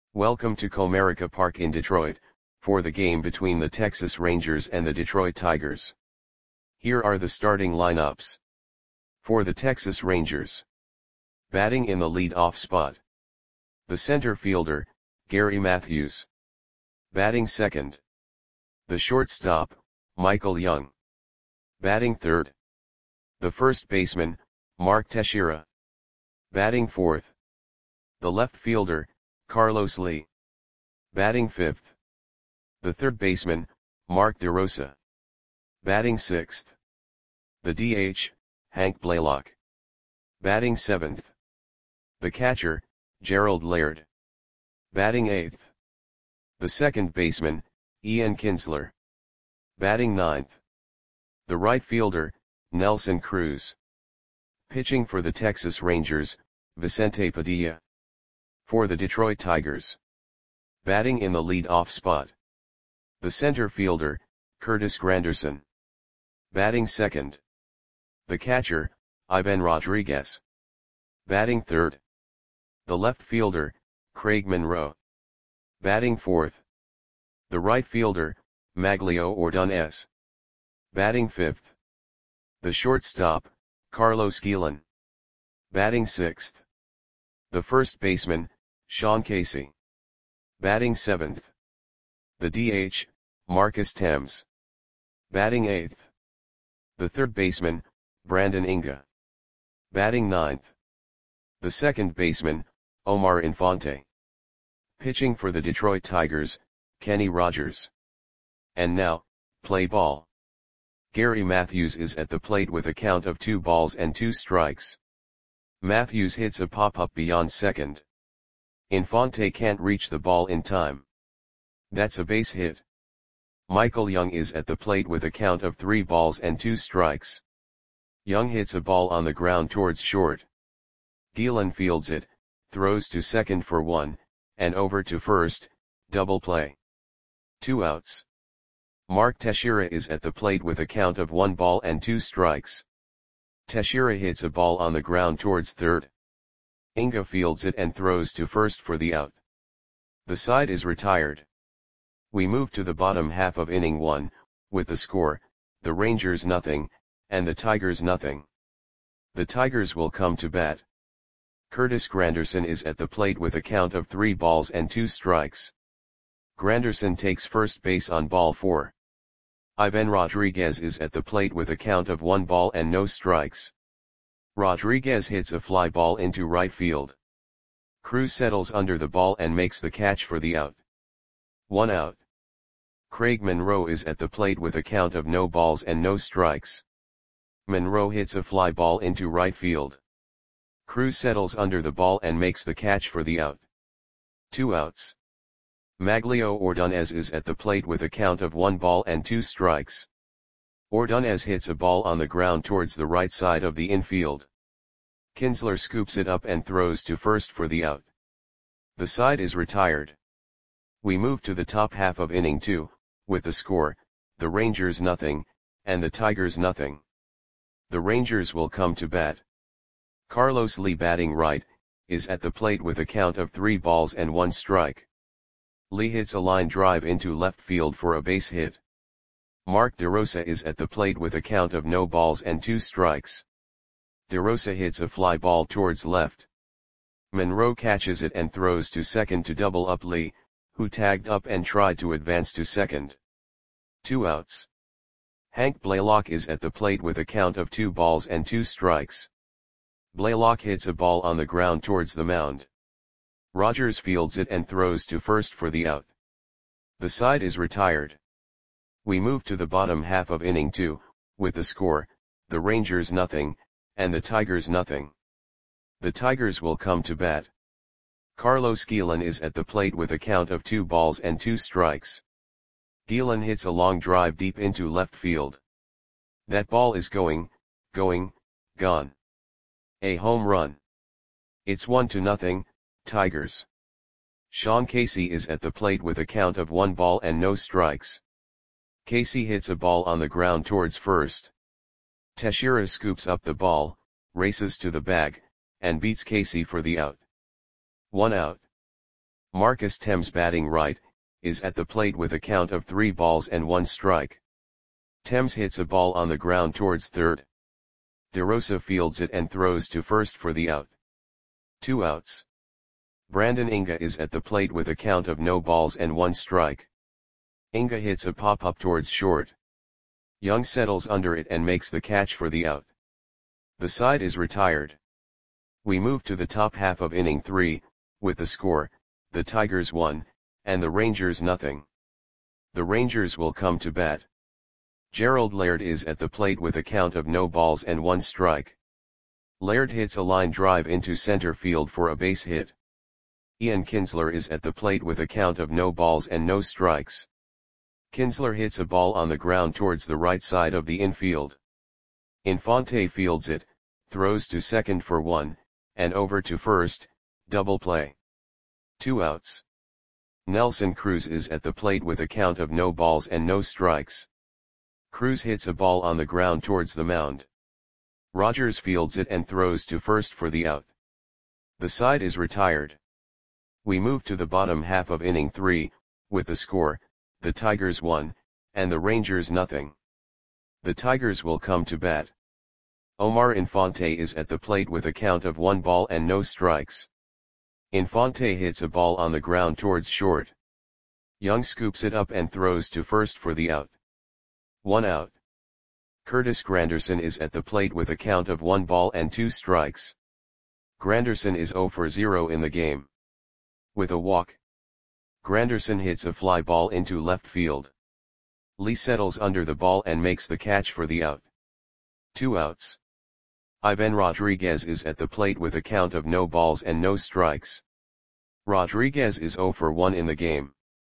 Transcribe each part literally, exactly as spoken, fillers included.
Welcome to Comerica Park in Detroit, for the game between the Texas Rangers and the Detroit Tigers. Here are the starting lineups. For the Texas Rangers. Batting in the lead-off spot. The center fielder, Gary Matthews. Batting second. The shortstop, Michael Young. Batting third. The first baseman, Mark Teixeira. Batting fourth. The left fielder, Carlos Lee. Batting fifth. The third baseman, Mark DeRosa. Batting sixth. The D H, Hank Blaylock. Batting seventh. The catcher, Gerald Laird. Batting eighth. The second baseman, Ian Kinsler. Batting ninth. The right fielder, Nelson Cruz. Pitching for the Texas Rangers, Vicente Padilla. For the Detroit Tigers. Batting in the lead-off spot. The center fielder, Curtis Granderson. Batting second. The catcher, Ivan Rodriguez. Batting third. The left fielder, Craig Monroe. Batting fourth. The right fielder, Maglio Ordonez. Batting fifth. The shortstop, Carlos Guillen. Batting sixth. The first baseman, Sean Casey. Batting seventh. The D H, Marcus Thames. Batting eighth. The third baseman, Brandon Inga. Batting ninth. The second baseman, Omar Infante. Pitching for the Detroit Tigers, Kenny Rogers. And now, play ball. Gary Matthews is at the plate with a count of two balls and two strikes. Matthews hits a pop-up beyond second. Infante can't reach the ball in time. That's a base hit. Michael Young is at the plate with a count of three balls and two strikes. Young hits a ball on the ground towards short. Guillen fields it, throws to second for one, and over to first, double play. Two outs. Mark Teixeira is at the plate with a count of one ball and two strikes. Teixeira hits a ball on the ground towards third. Inga fields it and throws to first for the out. The side is retired. We move to the bottom half of inning one, with the score, the Rangers nothing, and the Tigers nothing. The Tigers will come to bat. Curtis Granderson is at the plate with a count of three balls and two strikes. Granderson takes first base on ball four. Ivan Rodriguez is at the plate with a count of one ball and no strikes. Rodriguez hits a fly ball into right field. Cruz settles under the ball and makes the catch for the out. One out. Craig Monroe is at the plate with a count of no balls and no strikes. Monroe hits a fly ball into right field. Cruz settles under the ball and makes the catch for the out. Two outs. Maglio Ordonez is at the plate with a count of one ball and two strikes. Ordonez hits a ball on the ground towards the right side of the infield. Kinsler scoops it up and throws to first for the out. The side is retired. We move to the top half of inning two, with the score, the Rangers nothing, and the Tigers nothing. The Rangers will come to bat. Carlos Lee batting right, is at the plate with a count of three balls and one strike. Lee hits a line drive into left field for a base hit. Mark DeRosa is at the plate with a count of no balls and two strikes. DeRosa hits a fly ball towards left. Monroe catches it and throws to second to double up Lee, who tagged up and tried to advance to second. Two outs. Hank Blaylock is at the plate with a count of two balls and two strikes. Blaylock hits a ball on the ground towards the mound. Rogers fields it and throws to first for the out. The side is retired. We move to the bottom half of inning two, with the score, the Rangers nothing, and the Tigers nothing. The Tigers will come to bat. Carlos Guillen is at the plate with a count of two balls and two strikes. Guillen hits a long drive deep into left field. That ball is going, going, gone. A home run. It's one to nothing, Tigers. Sean Casey is at the plate with a count of one ball and no strikes. Casey hits a ball on the ground towards first. Teixeira scoops up the ball, races to the bag, and beats Casey for the out. One out. Marcus Thames batting right, is at the plate with a count of three balls and one strike. Thames hits a ball on the ground towards third. DeRosa fields it and throws to first for the out. Two outs. Brandon Inga is at the plate with a count of no balls and one strike. Inga hits a pop-up towards short. Young settles under it and makes the catch for the out. The side is retired. We move to the top half of inning three, with the score, the Tigers one, and the Rangers nothing. The Rangers will come to bat. Gerald Laird is at the plate with a count of no balls and one strike. Laird hits a line drive into center field for a base hit. Ian Kinsler is at the plate with a count of no balls and no strikes. Kinsler hits a ball on the ground towards the right side of the infield. Infante fields it, throws to second for one, and over to first, double play. Two outs. Nelson Cruz is at the plate with a count of no balls and no strikes. Cruz hits a ball on the ground towards the mound. Rogers fields it and throws to first for the out. The side is retired. We move to the bottom half of inning three, with the score, the Tigers one, and the Rangers nothing. The Tigers will come to bat. Omar Infante is at the plate with a count of one ball and no strikes. Infante hits a ball on the ground towards short. Young scoops it up and throws to first for the out. One out. Curtis Granderson is at the plate with a count of one ball and two strikes. Granderson is zero for zero in the game. With a walk, Granderson hits a fly ball into left field. Lee settles under the ball and makes the catch for the out. Two outs. Ivan Rodriguez is at the plate with a count of no balls and no strikes. Rodriguez is zero for one in the game.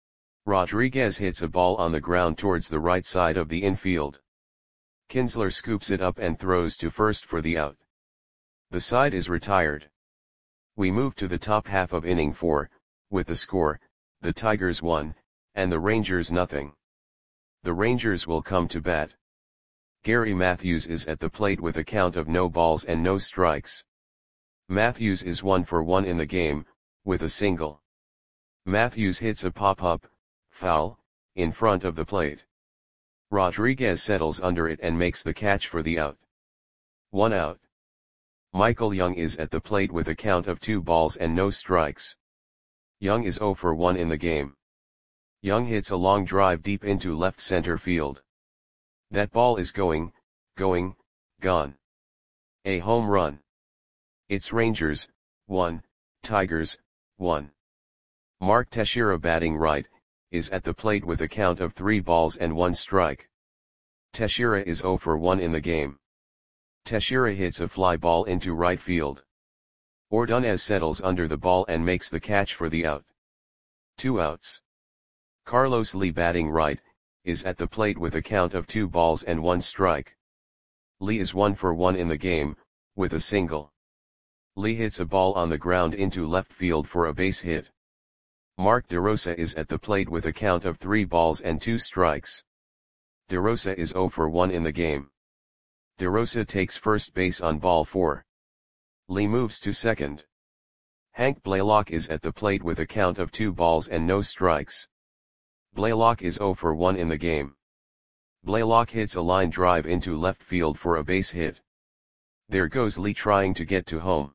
Rodriguez hits a ball on the ground towards the right side of the infield. Kinsler scoops it up and throws to first for the out. The side is retired. We move to the top half of inning four, with the score, the Tigers one, and the Rangers nothing. The Rangers will come to bat. Gary Matthews is at the plate with a count of no balls and no strikes. Matthews is one for one in the game, with a single. Matthews hits a pop-up, foul, in front of the plate. Rodriguez settles under it and makes the catch for the out. One out. Michael Young is at the plate with a count of two balls and no strikes. Young is zero for one in the game. Young hits a long drive deep into left center field. That ball is going, going, gone. A home run. It's Rangers, one, Tigers, one. Mark Teixeira batting right, is at the plate with a count of three balls and one strike. Teixeira is zero for one in the game. Teixeira hits a fly ball into right field. Ordonez settles under the ball and makes the catch for the out. Two outs. Carlos Lee batting right, is at the plate with a count of two balls and one strike. Lee is one for one in the game, with a single. Lee hits a ball on the ground into left field for a base hit. Mark DeRosa is at the plate with a count of three balls and two strikes. DeRosa is zero for one in the game. DeRosa takes first base on ball four. Lee moves to second. Hank Blaylock is at the plate with a count of two balls and no strikes. Blaylock is zero for one in the game. Blaylock hits a line drive into left field for a base hit. There goes Lee trying to get to home.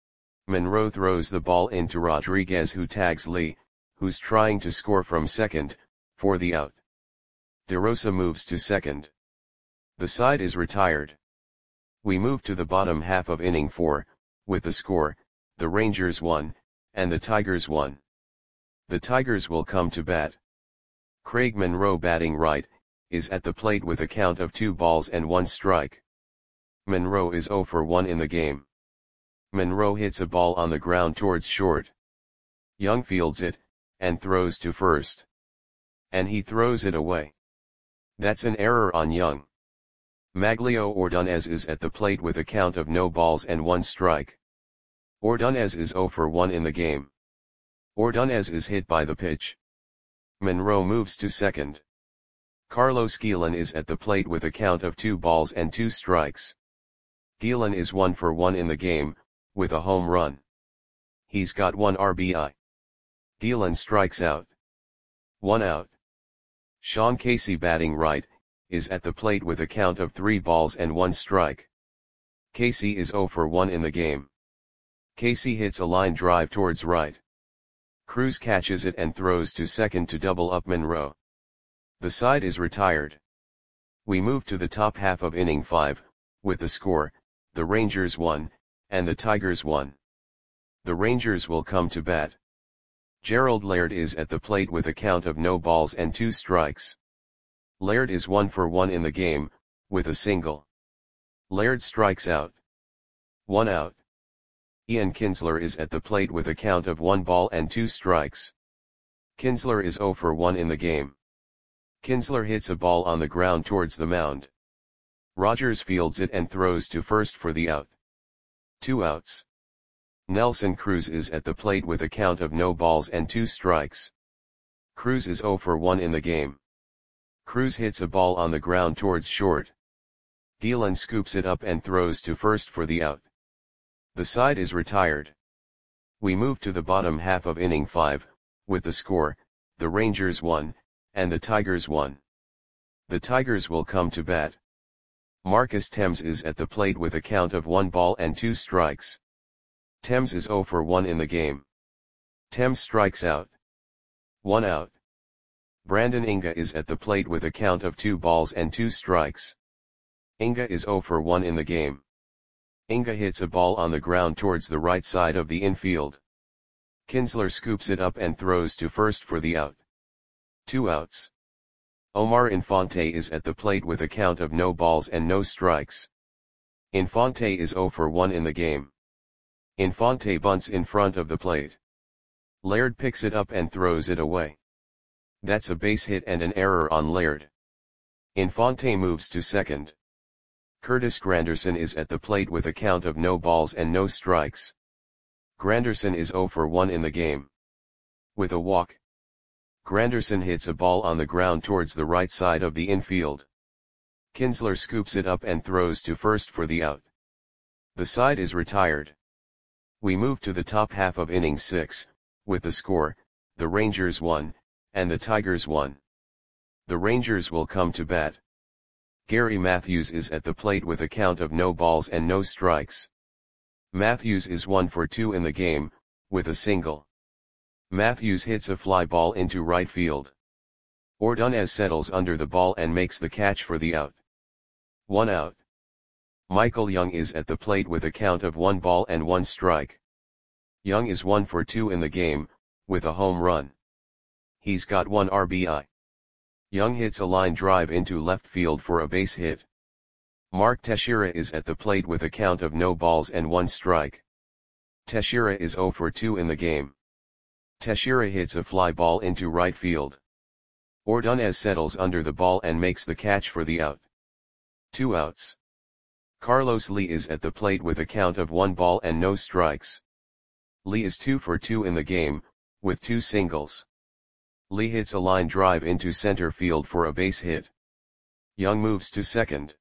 Monroe throws the ball into Rodriguez, who tags Lee, who's trying to score from second, for the out. DeRosa moves to second. The side is retired. We move to the bottom half of inning four, with the score, the Rangers one, and the Tigers one. The Tigers will come to bat. Craig Monroe batting right, is at the plate with a count of two balls and one strike. Monroe is zero for one in the game. Monroe hits a ball on the ground towards short. Young fields it, and throws to first. And he throws it away. That's an error on Young. Maglio Ordonez is at the plate with a count of no balls and one strike. Ordonez is zero for one in the game. Ordonez is hit by the pitch. Monroe moves to second. Carlos Guillen is at the plate with a count of two balls and two strikes. Guillen is one for one in the game, with a home run. He's got one R B I. Gielan strikes out. One out. Sean Casey batting right, is at the plate with a count of three balls and one strike. Casey is oh for one in the game. Casey hits a line drive towards right. Cruz catches it and throws to second to double up Monroe. The side is retired. We move to the top half of inning five, with the score, the Rangers won, and the Tigers won. The Rangers will come to bat. Gerald Laird is at the plate with a count of no balls and two strikes. Laird is one for one in the game, with a single. Laird strikes out. One out. Ian Kinsler is at the plate with a count of one ball and two strikes. Kinsler is oh for one in the game. Kinsler hits a ball on the ground towards the mound. Rogers fields it and throws to first for the out. Two outs. Nelson Cruz is at the plate with a count of no balls and two strikes. Cruz is oh for one in the game. Cruz hits a ball on the ground towards short. Gielan scoops it up and throws to first for the out. The side is retired. We move to the bottom half of inning five, with the score, the Rangers won, and the Tigers won. The Tigers will come to bat. Marcus Thames is at the plate with a count of one ball and two strikes. Thames is oh for one in the game. Thames strikes out. One out. Brandon Inga is at the plate with a count of two balls and two strikes. Inga is oh for one in the game. Inga hits a ball on the ground towards the right side of the infield. Kinsler scoops it up and throws to first for the out. Two outs. Omar Infante is at the plate with a count of no balls and no strikes. Infante is oh for one in the game. Infante bunts in front of the plate. Laird picks it up and throws it away. That's a base hit and an error on Laird. Infante moves to second. Curtis Granderson is at the plate with a count of no balls and no strikes. Granderson is oh for one in the game. With a walk. Granderson hits a ball on the ground towards the right side of the infield. Kinsler scoops it up and throws to first for the out. The side is retired. We move to the top half of inning six, with the score, the Rangers won, and the Tigers won. The Rangers will come to bat. Gary Matthews is at the plate with a count of no balls and no strikes. Matthews is one for two in the game, with a single. Matthews hits a fly ball into right field. Ordonez settles under the ball and makes the catch for the out. One out. Michael Young is at the plate with a count of one ball and one strike. Young is one for two in the game, with a home run. He's got one R B I. Young hits a line drive into left field for a base hit. Mark Teixeira is at the plate with a count of no balls and one strike. Teixeira is oh for two in the game. Teixeira hits a fly ball into right field. Ordonez settles under the ball and makes the catch for the out. Two outs. Carlos Lee is at the plate with a count of one ball and no strikes. Lee is two for two in the game, with two singles. Lee hits a line drive into center field for a base hit. Young moves to second.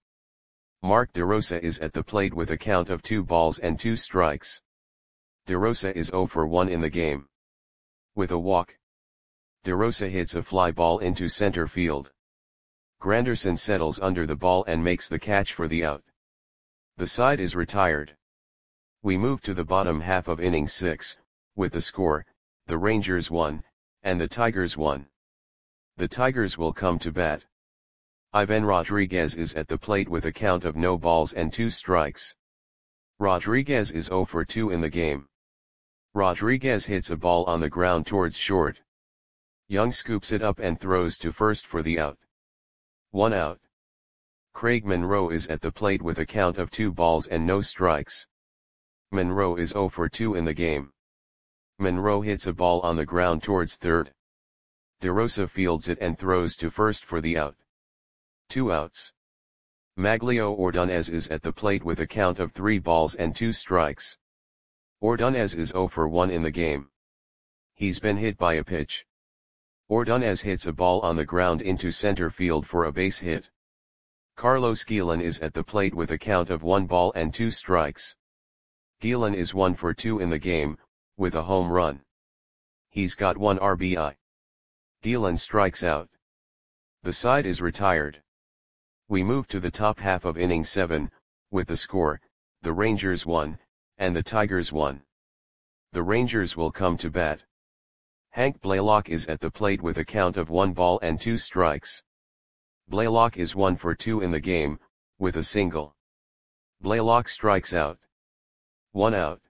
Mark DeRosa is at the plate with a count of two balls and two strikes. DeRosa is oh for one in the game. With a walk. DeRosa hits a fly ball into center field. Granderson settles under the ball and makes the catch for the out. The side is retired. We move to the bottom half of inning six, with the score, the Rangers won, and the Tigers won. The Tigers will come to bat. Ivan Rodriguez is at the plate with a count of no balls and two strikes. Rodriguez is oh for two in the game. Rodriguez hits a ball on the ground towards short. Young scoops it up and throws to first for the out. One out. Craig Monroe is at the plate with a count of two balls and no strikes. Monroe is oh for two in the game. Monroe hits a ball on the ground towards third. DeRosa fields it and throws to first for the out. Two outs. Maglio Ordonez is at the plate with a count of three balls and two strikes. Ordonez is oh for one in the game. He's been hit by a pitch. Ordonez hits a ball on the ground into center field for a base hit. Carlos Gielan is at the plate with a count of one ball and two strikes. Gielan is one for two in the game, with a home run. He's got one R B I. Dylan strikes out. The side is retired. We move to the top half of inning seven, with the score, the Rangers won, and the Tigers won. The Rangers will come to bat. Hank Blaylock is at the plate with a count of one ball and two strikes. Blaylock is one for two in the game, with a single. Blaylock strikes out. One out.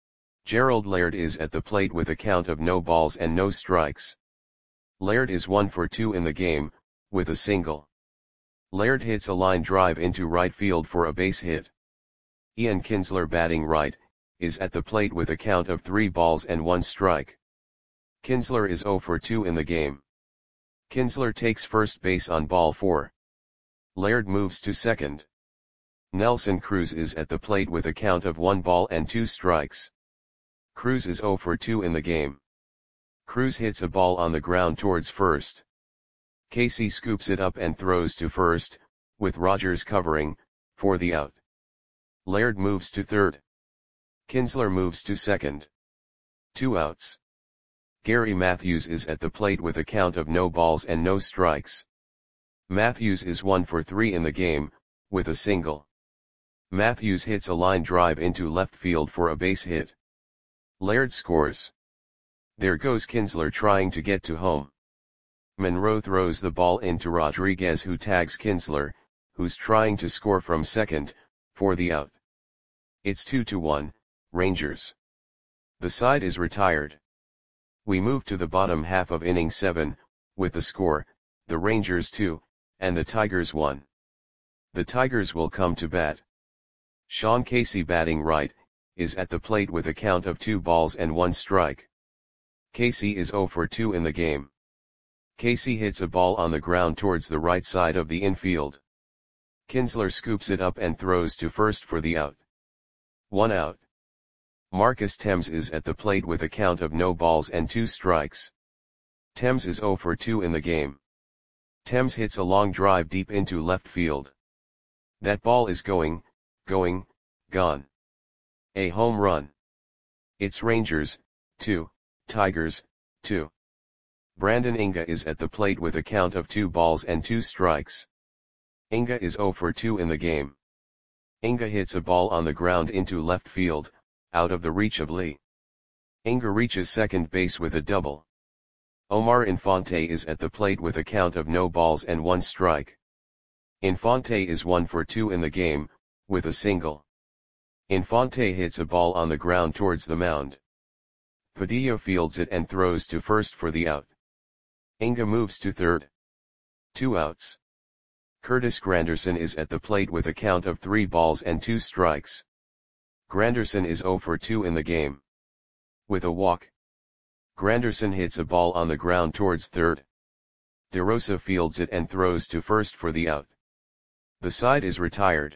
Gerald Laird is at the plate with a count of no balls and no strikes. Laird is one for two in the game, with a single. Laird hits a line drive into right field for a base hit. Ian Kinsler, batting right, is at the plate with a count of three balls and one strike. Kinsler is zero for two in the game. Kinsler takes first base on ball four. Laird moves to second. Nelson Cruz is at the plate with a count of one ball and two strikes. Cruz is zero for two in the game. Cruz hits a ball on the ground towards first. Casey scoops it up and throws to first, with Rogers covering, for the out. Laird moves to third. Kinsler moves to second. Two outs. Gary Matthews is at the plate with a count of no balls and no strikes. Matthews is one for three in the game, with a single. Matthews hits a line drive into left field for a base hit. Laird scores. There goes Kinsler trying to get to home. Monroe throws the ball into Rodriguez, who tags Kinsler, who's trying to score from second, for the out. It's two to one, Rangers. The side is retired. We move to the bottom half of inning seven, with the score, the Rangers two, and the Tigers one. The Tigers will come to bat. Sean Casey, batting right, is at the plate with a count of two balls and one strike. Casey is zero for two in the game. Casey hits a ball on the ground towards the right side of the infield. Kinsler scoops it up and throws to first for the out. One out. Marcus Thames is at the plate with a count of no balls and two strikes. Thames is zero for two in the game. Thames hits a long drive deep into left field. That ball is going, going, gone. A home run. It's Rangers, two, Tigers, two. Brandon Inga is at the plate with a count of two balls and two strikes. Inga is zero for two in the game. Inga hits a ball on the ground into left field, out of the reach of Lee. Inga reaches second base with a double. Omar Infante is at the plate with a count of no balls and one strike. Infante is one for two in the game, with a single. Infante hits a ball on the ground towards the mound. Padilla fields it and throws to first for the out. Inga moves to third. Two outs. Curtis Granderson is at the plate with a count of three balls and two strikes. Granderson is zero for two in the game. With a walk. Granderson hits a ball on the ground towards third. DeRosa fields it and throws to first for the out. The side is retired.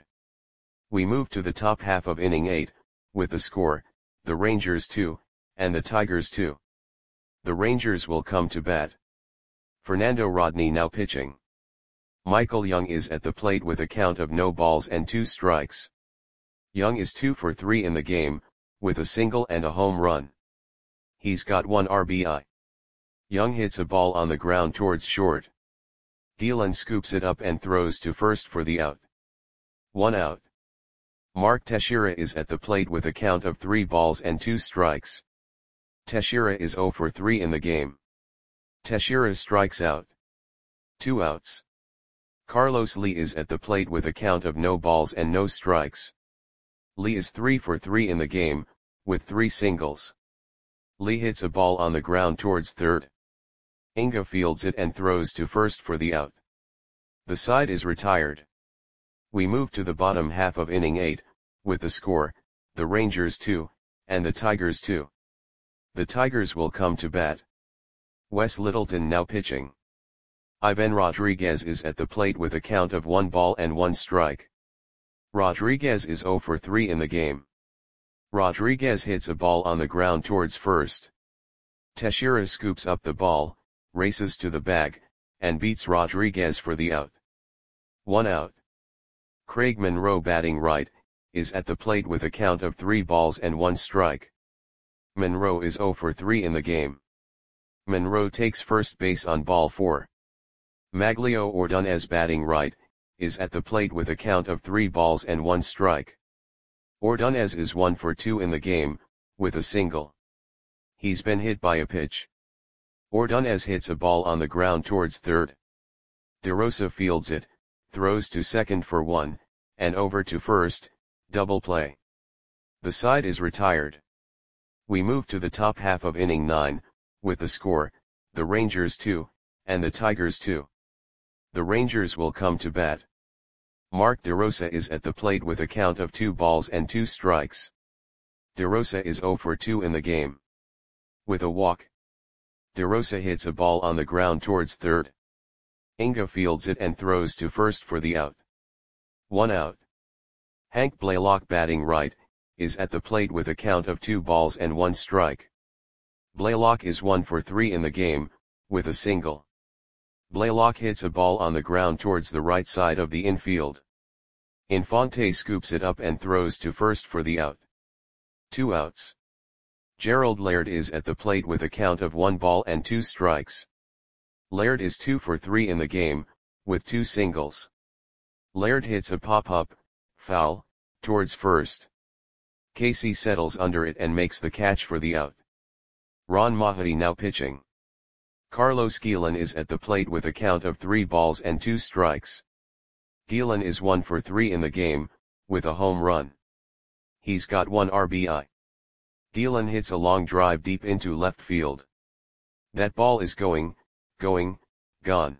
We move to the top half of inning eight, with the score, the Rangers two, and the Tigers two. The Rangers will come to bat. Fernando Rodney now pitching. Michael Young is at the plate with a count of no balls and two strikes. Young is two for three in the game, with a single and a home run. He's got one R B I. Young hits a ball on the ground towards short. Dylan scoops it up and throws to first for the out. One out. Mark Teixeira is at the plate with a count of three balls and two strikes. Teixeira is zero for three in the game. Teixeira strikes out. Two outs. Carlos Lee is at the plate with a count of no balls and no strikes. Lee is three for three in the game, with three singles. Lee hits a ball on the ground towards third. Inga fields it and throws to first for the out. The side is retired. We move to the bottom half of inning eight, with the score, the Rangers two, and the Tigers two. The Tigers will come to bat. Wes Littleton now pitching. Ivan Rodriguez is at the plate with a count of one ball and one strike. Rodriguez is zero for three in the game. Rodriguez hits a ball on the ground towards first. Teixeira scoops up the ball, races to the bag, and beats Rodriguez for the out. One out. Craig Monroe, batting right, is at the plate with a count of three balls and one strike. Monroe is zero for three in the game. Monroe takes first base on ball four. Maglio Ordonez batting right, is at the plate with a count of three balls and one strike. Ordonez is one for two in the game, with a single. He's been hit by a pitch. Ordonez hits a ball on the ground towards third. DeRosa fields it, throws to second for one, and over to first, double play. The side is retired. We move to the top half of inning nine, with the score, the Rangers two, and the Tigers two. The Rangers will come to bat. Mark DeRosa is at the plate with a count of two balls and two strikes. DeRosa is zero for two in the game. With a walk. DeRosa hits a ball on the ground towards third. Inga fields it and throws to first for the out. One out. Hank Blaylock batting right, is at the plate with a count of two balls and one strike. Blaylock is one for three in the game, with a single. Blaylock hits a ball on the ground towards the right side of the infield. Infante scoops it up and throws to first for the out. Two outs. Gerald Laird is at the plate with a count of one ball and two strikes. Laird is two for three in the game, with two singles. Laird hits a pop-up, foul, towards first. Casey settles under it and makes the catch for the out. Ron Mahadi now pitching. Carlos Guillen is at the plate with a count of three balls and two strikes. Guillen is one for three in the game, with a home run. He's got one R B I. Guillen hits a long drive deep into left field. That ball is going, going, gone.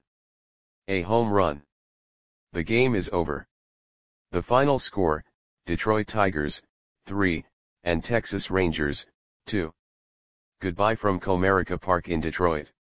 A home run. The game is over. The final score, Detroit Tigers, three, and Texas Rangers, two. Goodbye from Comerica Park in Detroit.